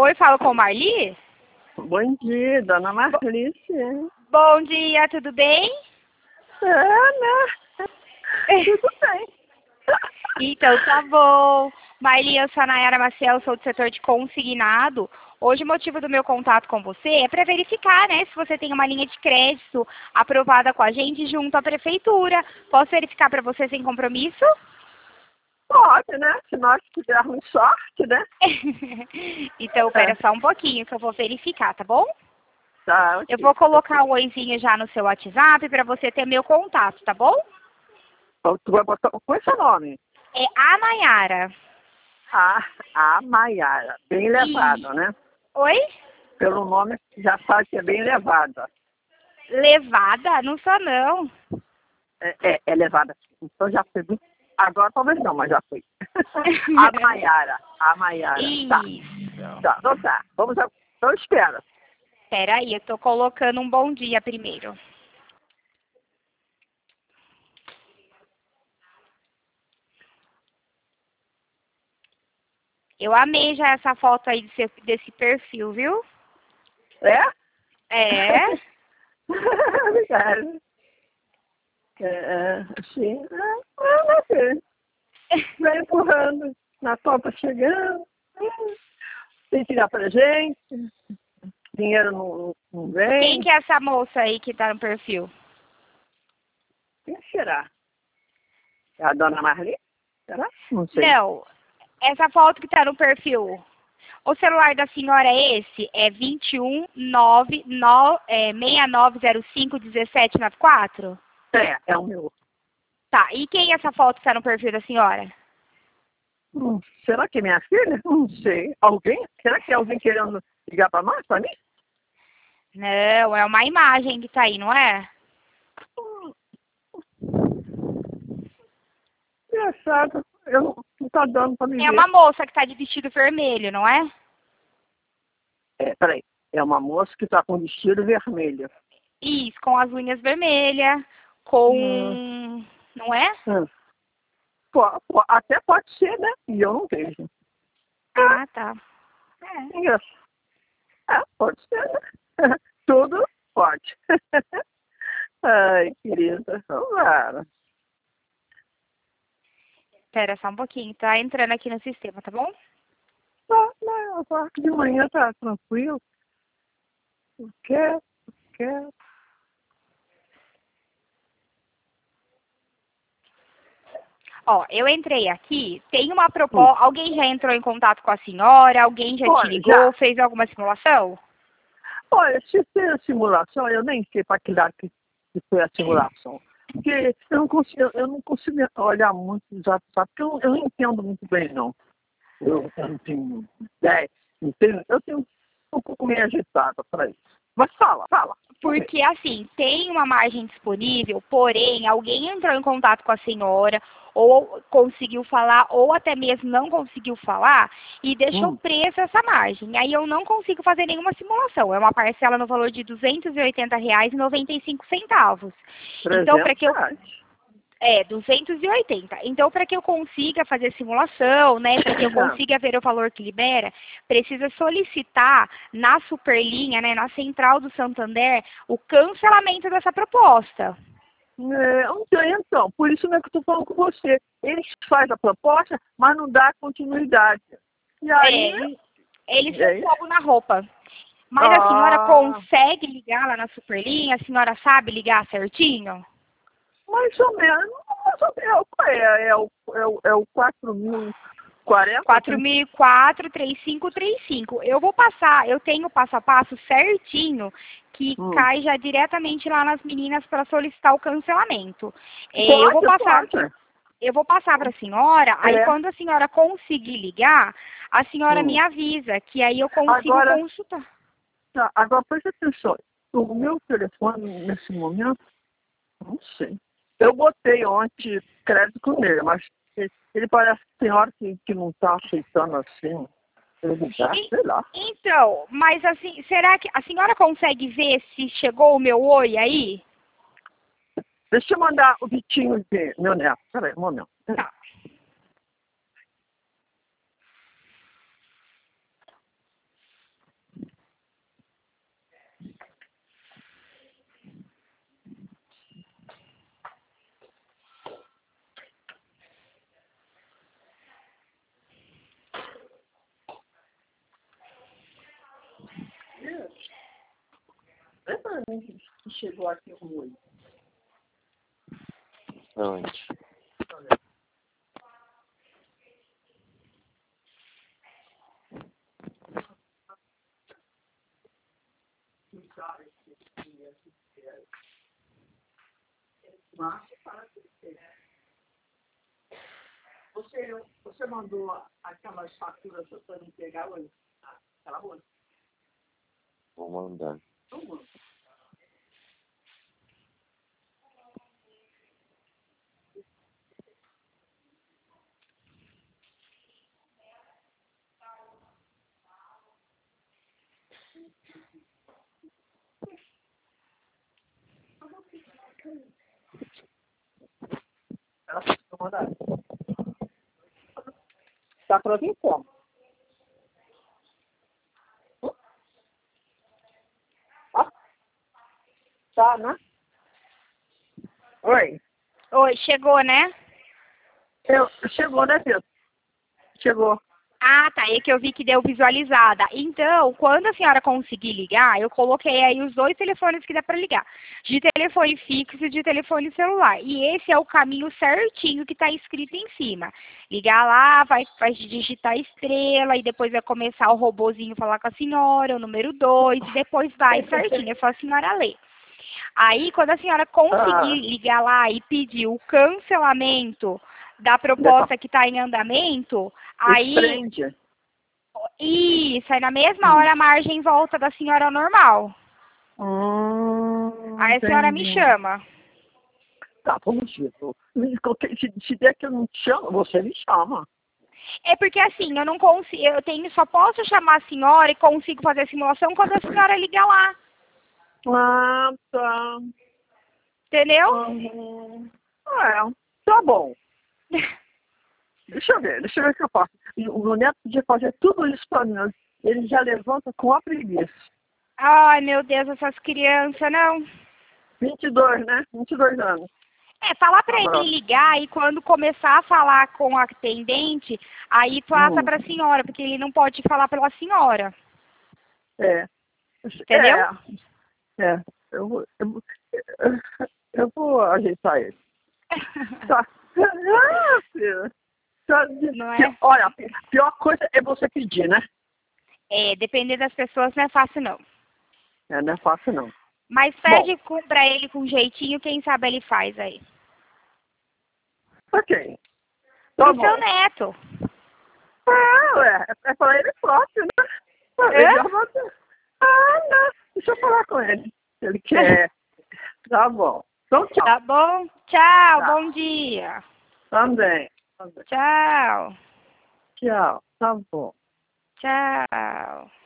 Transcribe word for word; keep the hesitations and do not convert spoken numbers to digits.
Oi, falo com Marli? Bom dia, dona Marlícia. Bom dia, tudo bem? É, né? Tudo bem. Então, tá bom. Marli, eu sou a Nayara Maciel, sou do setor de consignado. Hoje o motivo do meu contato com você é para verificar, né, se você tem uma linha de crédito aprovada com a gente junto à prefeitura. Posso verificar para você sem compromisso? Pode, né? Se nós tivermos sorte, né? Então, espera só um pouquinho que eu vou verificar, tá bom? Tá, okay. Eu vou colocar o oizinho já no seu WhatsApp para você ter meu contato, tá bom? Tu vai botar... Qual é seu nome? É a Nayara. A, a Maiara. Bem levado, E... né? Oi? Pelo nome, já sabe que é bem levada. Levada? Não sou, não. É, é, é levada. Então já foi. Agora talvez não, mas já foi. A Maiara. A Maiara. Tá. Isso. Tá, então tá. Vamos a... Então espera. Espera aí, eu tô colocando um bom dia primeiro. Eu amei já essa foto aí desse, desse perfil, viu? É? É. Obrigada. É, sim. Ah, não sei. Vai empurrando. Natal tá chegando. Tem que dar pra gente. Dinheiro não, não vem. Quem que é essa moça aí que tá no perfil? Quem será? É a dona Marli? Será? Não sei. Não, essa foto que tá no perfil. O celular da senhora é esse? É vinte e um, nove, nove, é, seis nove zero cinco, um sete nove quatro? É, é o meu. Tá, e quem é essa foto que tá no perfil da senhora? Hum, será que é minha filha? Não sei. Alguém? Será que é alguém querendo ligar pra nós, pra mim? Não, é uma imagem que tá aí, não é? Engraçado. Eu não, não tá dando pra me É ver. uma moça que tá de vestido vermelho, não é? É, peraí. É uma moça que tá com vestido vermelho. Isso, com as unhas vermelhas, com... Hum, Não é? hum. Pô, pô, até pode ser, né? E eu não vejo. Ah, tá. É. Engraçado. É, pode ser, né? Tudo pode. Ai, querida. Claro. Espera só um pouquinho, tá entrando aqui no sistema, tá bom? Não, não, a parte de manhã tá tranquilo. Não quer, não quer. Ó, eu entrei aqui, tem uma Hum. proposta... Alguém já entrou em contato com a senhora? Alguém já te Olha, ligou? já. Fez alguma simulação? Olha, se tem a simulação, eu nem sei para que lado que, que foi a simulação. Porque eu não consigo, eu não consigo olhar muito os WhatsApp, porque eu, eu não entendo muito bem, não. Eu, eu não tenho ideia, não tenho, eu tenho um pouco meio agitada para isso. Mas fala, fala. Porque, assim, tem uma margem disponível, porém, alguém entrou em contato com a senhora, ou conseguiu falar, ou até mesmo não conseguiu falar, e deixou Hum. presa essa margem. Aí eu não consigo fazer nenhuma simulação. É uma parcela no valor de duzentos e oitenta reais e noventa e cinco centavos. Então, para trezentos que eu... reais. É, duzentos e oitenta. Então, para que eu consiga fazer simulação, né, para que eu consiga ver o valor que libera, precisa solicitar na Superlinha, né, na Central do Santander, o cancelamento dessa proposta. É, então, então, por isso não é que eu estou falando com você. Eles fazem a proposta, mas não dá continuidade. E aí... É, eles É são isso? fogo na roupa. Mas a senhora Ah, consegue ligar lá na Superlinha? A senhora sabe ligar certinho? mais ou menos. Mais ou menos. Qual é? É o, é o, é o quatro mil e quarenta? quatro mil e quatro, três cinco três cinco. Eu vou passar, eu tenho o passo a passo certinho que Hum. cai já diretamente lá nas meninas para solicitar o cancelamento. É, eu vou Pode, passar, pode. eu vou passar para a senhora, aí É. quando a senhora conseguir ligar, a senhora Hum. me avisa, que aí eu consigo Agora, consultar. tá, agora presta atenção. O meu telefone, nesse momento, não sei. Eu botei ontem crédito nele, mas ele, ele parece que tem hora que, que não está aceitando assim. Eu ligar, E- sei lá. então, mas assim, será que a senhora consegue ver se chegou o meu oi aí? Deixa eu mandar o Vitinho ver, meu neto. Peraí, um momento. Tá. pra mim que chegou aqui um oi. Onde? Você, você mandou aquelas faturas para me pegar hoje? Aquela outra? Vou mandar. Não manda. Ela precisa mandar. Tá pronto em como? Hum? Ah, tá, né? Oi. Oi, chegou, né? Eu, chegou, né, Pedro? Chegou. Ah, tá. É que eu vi que deu visualizada. Então, quando a senhora conseguir ligar, eu coloquei aí os dois telefones que dá para ligar. De telefone fixo e de telefone celular. E esse é o caminho certinho que está escrito em cima. Ligar lá, vai, vai digitar estrela e depois vai começar o robozinho falar com a senhora, o número dois, e depois vai certinho. É só a senhora ler. Aí, quando a senhora conseguir Ah. ligar lá e pedir o cancelamento da proposta que está em andamento, aí... Prende. Isso, aí na mesma hora a margem volta da senhora ao normal. Hum, Aí a senhora me entendi. chama. Tá, vamos ver. Se, se der que eu não te chamo, você me chama. É porque assim, eu não consigo, eu tenho, só posso chamar a senhora e consigo fazer a simulação quando a senhora liga lá. Ah, tá. Entendeu? Uhum. É, tá bom. Deixa eu ver, deixa eu ver o que eu faço. O Neto podia fazer tudo isso pra mim. Ele já levanta com a preguiça. Ai, meu Deus, essas crianças, não. vinte e dois, né? vinte e dois anos. É, falar pra Abraço. ele ligar e quando começar a falar com a atendente, aí passa Hum. pra senhora, porque ele não pode falar pela senhora. É. Entendeu? É. É. Eu vou, eu, vou- eu vou ajeitar ele. Tá. Ah, filho. Tá. Não é? Olha, a pior coisa é você pedir, né? É, depender das pessoas não é fácil, não. É, não é fácil, não. Mas Bom, pede com- pra ele com jeitinho, quem sabe ele faz aí. ok. Tá Pro bom. seu neto. Ah, ué, é pra ele próprio, né? Hã? Ele já mandou. Ah, não. Deixa eu falar com ele. Se ele quer. Tá bom. Então, tchau. Tá bom? Tchau, Tá. bom dia. Também. Também. Tchau. Tchau. Tá bom. Tchau.